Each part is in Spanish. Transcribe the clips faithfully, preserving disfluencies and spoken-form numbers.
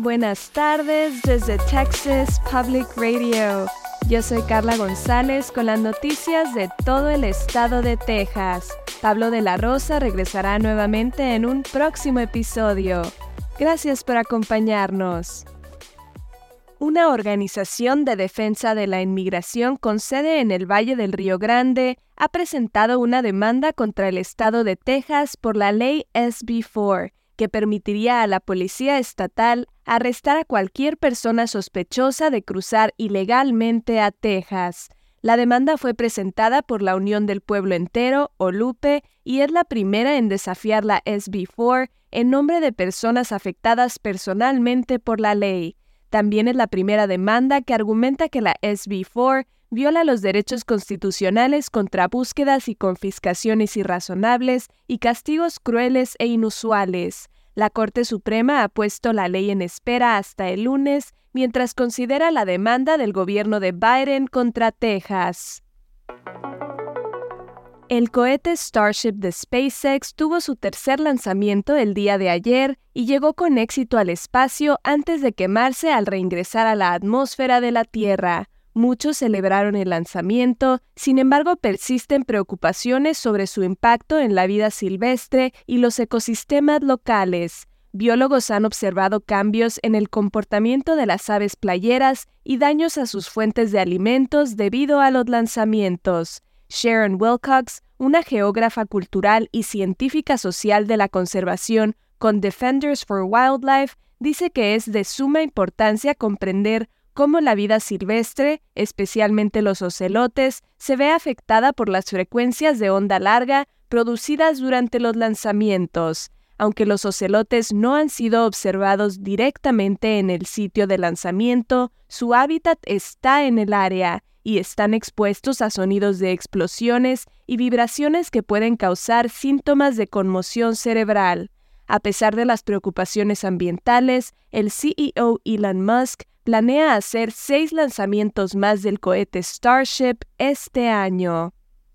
Buenas tardes desde Texas Public Radio. Yo soy Carla González con las noticias de todo el estado de Texas. Pablo de la Rosa regresará nuevamente en un próximo episodio. Gracias por acompañarnos. Una organización de defensa de la inmigración con sede en el Valle del Río Grande ha presentado una demanda contra el estado de Texas por la ley S B cuatro, que permitiría a la policía estatal arrestar a cualquier persona sospechosa de cruzar ilegalmente a Texas. La demanda fue presentada por la Unión del Pueblo Entero, o LUPE, y es la primera en desafiar la S B cuatro en nombre de personas afectadas personalmente por la ley. También es la primera demanda que argumenta que la S B cuatro viola los derechos constitucionales contra búsquedas y confiscaciones irrazonables y castigos crueles e inusuales. La Corte Suprema ha puesto la ley en espera hasta el lunes mientras considera la demanda del gobierno de Biden contra Texas. El cohete Starship de SpaceX tuvo su tercer lanzamiento el día de ayer y llegó con éxito al espacio antes de quemarse al reingresar a la atmósfera de la Tierra. Muchos celebraron el lanzamiento, sin embargo persisten preocupaciones sobre su impacto en la vida silvestre y los ecosistemas locales. Biólogos han observado cambios en el comportamiento de las aves playeras y daños a sus fuentes de alimentos debido a los lanzamientos. Sharon Wilcox, una geógrafa cultural y científica social de la conservación con Defenders for Wildlife, dice que es de suma importancia comprender cómo la vida silvestre, especialmente los ocelotes, se ve afectada por las frecuencias de onda larga producidas durante los lanzamientos. Aunque los ocelotes no han sido observados directamente en el sitio de lanzamiento, su hábitat está en el área y están expuestos a sonidos de explosiones y vibraciones que pueden causar síntomas de conmoción cerebral. A pesar de las preocupaciones ambientales, el C E O Elon Musk planea hacer seis lanzamientos más del cohete Starship este año.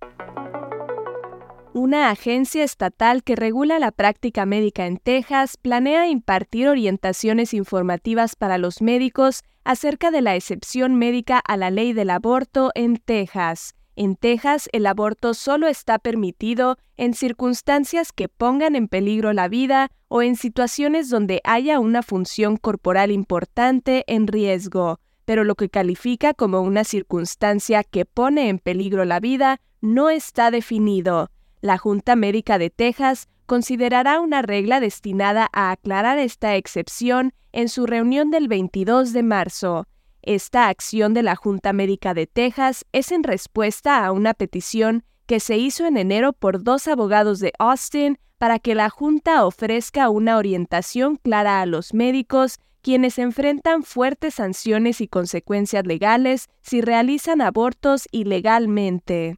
Una agencia estatal que regula la práctica médica en Texas planea impartir orientaciones informativas para los médicos acerca de la excepción médica a la ley del aborto en Texas. En Texas, el aborto solo está permitido en circunstancias que pongan en peligro la vida o en situaciones donde haya una función corporal importante en riesgo, pero lo que califica como una circunstancia que pone en peligro la vida no está definido. La Junta Médica de Texas considerará una regla destinada a aclarar esta excepción en su reunión del veintidós de marzo. Esta acción de la Junta Médica de Texas es en respuesta a una petición que se hizo en enero por dos abogados de Austin para que la Junta ofrezca una orientación clara a los médicos, quienes enfrentan fuertes sanciones y consecuencias legales si realizan abortos ilegalmente.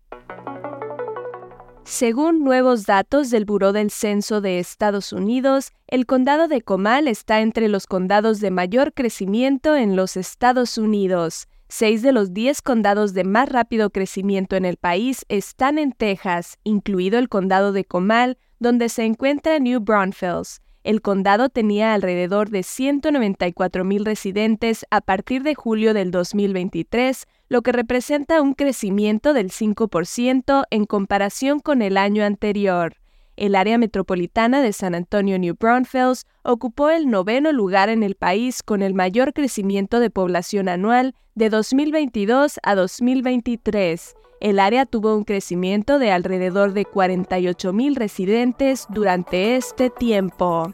Según nuevos datos del Buró del Censo de Estados Unidos, el condado de Comal está entre los condados de mayor crecimiento en los Estados Unidos. Seis de los diez condados de más rápido crecimiento en el país están en Texas, incluido el condado de Comal, donde se encuentra New Braunfels. El condado tenía alrededor de ciento noventa y cuatro mil residentes a partir de julio del dos mil veintitrés, lo que representa un crecimiento del cinco por ciento en comparación con el año anterior. El área metropolitana de San Antonio New Braunfels ocupó el noveno lugar en el país con el mayor crecimiento de población anual de dos mil veintidós a dos mil veintitrés. El área tuvo un crecimiento de alrededor de cuarenta y ocho mil residentes durante este tiempo.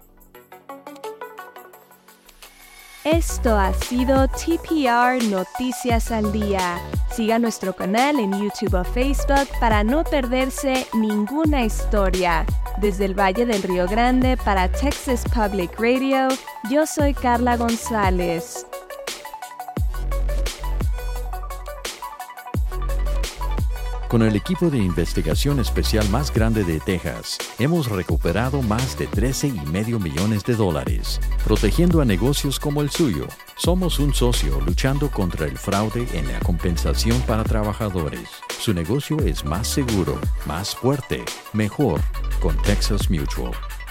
Esto ha sido T P R Noticias al Día. Siga nuestro canal en YouTube o Facebook para no perderse ninguna historia. Desde el Valle del Río Grande para Texas Public Radio, yo soy Carla González. Con el equipo de investigación especial más grande de Texas, hemos recuperado más de trece y medio millones de dólares, protegiendo a negocios como el suyo. Somos un socio luchando contra el fraude en la compensación para trabajadores. Su negocio es más seguro, más fuerte, mejor con Texas Mutual.